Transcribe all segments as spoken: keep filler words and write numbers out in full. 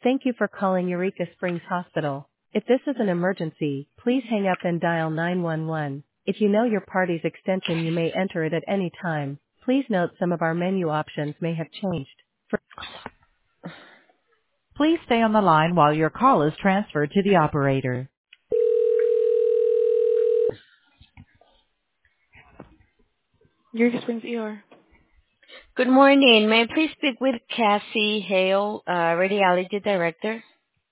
Thank you for calling Eureka Springs Hospital. If this is an emergency, please hang up and dial nine one one. If you know your party's extension, you may enter it at any time. Please note some of our menu options may have changed. For Please stay on the line while your call is transferred to the operator. Eureka Springs E R. Good morning. May I please speak with Cassie Hale, uh, Radiology Director?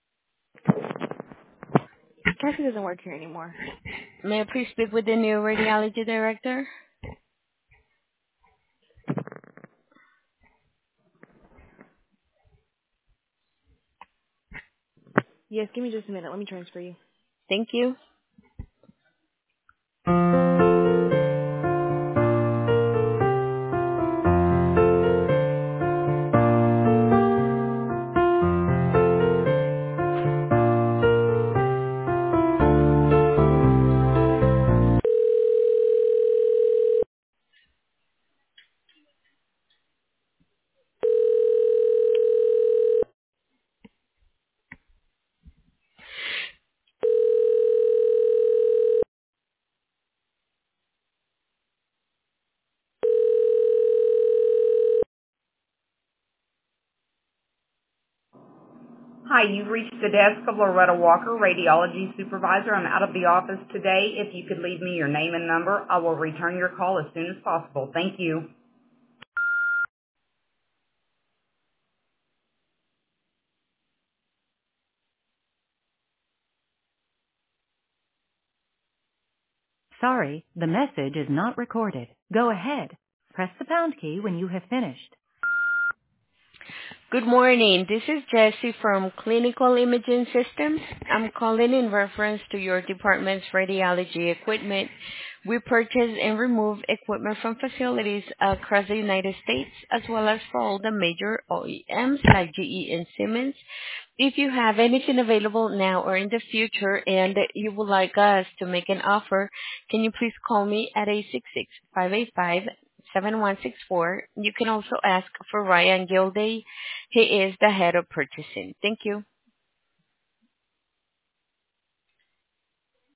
Cassie doesn't work here anymore. May I please speak with the new Radiology Director? Yes, give me just a minute. Let me transfer you. Thank you. Hi, you've reached the desk of Loretta Walker, Radiology Supervisor. I'm out of the office today. If you could leave me your name and number, I will return your call as soon as possible. Thank you. Sorry, the message is not recorded. Go ahead. Press the pound key when you have finished. Good morning. This is Jessie from Clinical Imaging Systems. I'm calling in reference to your department's radiology equipment. We purchase and remove equipment from facilities across the United States, as well as for all the major O E Ms like G E and Siemens. If you have anything available now or in the future and you would like us to make an offer, can you please call me at eight six six, five eight five, seven one six four. You can also ask for Ryan Gilday. He is the head of purchasing. Thank you.